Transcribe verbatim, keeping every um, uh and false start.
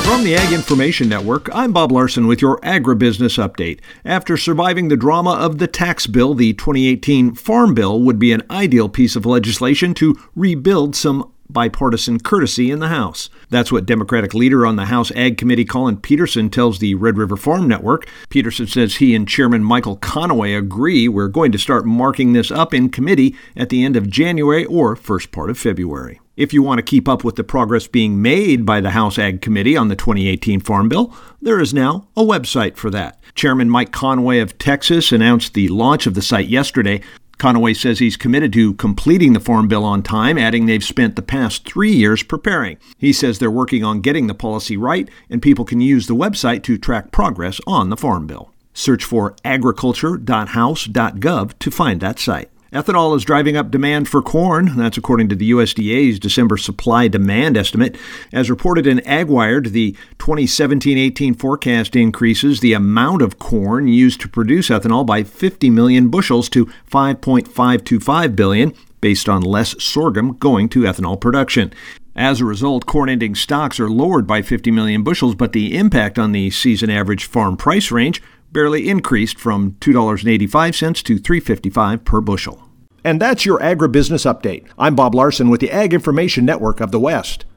From the Ag Information Network, I'm Bob Larson with your Agribusiness Update. After surviving the drama of the tax bill, the twenty eighteen Farm Bill would be an ideal piece of legislation to rebuild some bipartisan courtesy in the House. That's what Democratic leader on the House Ag Committee Collin Peterson tells the Red River Farm Network. Peterson says he and Chairman Michael Conaway agree we're going to start marking this up in committee at the end of January or first part of February. If you want to keep up with the progress being made by the House Ag Committee on the twenty eighteen Farm Bill, there is now a website for that. Chairman Mike Conaway of Texas announced the launch of the site yesterday. Conaway says he's committed to completing the Farm Bill on time, adding they've spent the past three years preparing. He says they're working on getting the policy right, and people can use the website to track progress on the Farm Bill. Search for agriculture dot house dot gov to find that site. Ethanol is driving up demand for corn. That's according to the U S D A's December supply-demand estimate. As reported in AgWired, the twenty seventeen eighteen forecast increases the amount of corn used to produce ethanol by fifty million bushels to five point five two five billion, based on less sorghum going to ethanol production. As a result, corn ending stocks are lowered by fifty million bushels, but the impact on the season average farm price range barely increased from two dollars and eighty-five cents to three dollars and fifty-five cents per bushel. And that's your Agribusiness Update. I'm Bob Larson with the Ag Information Network of the West.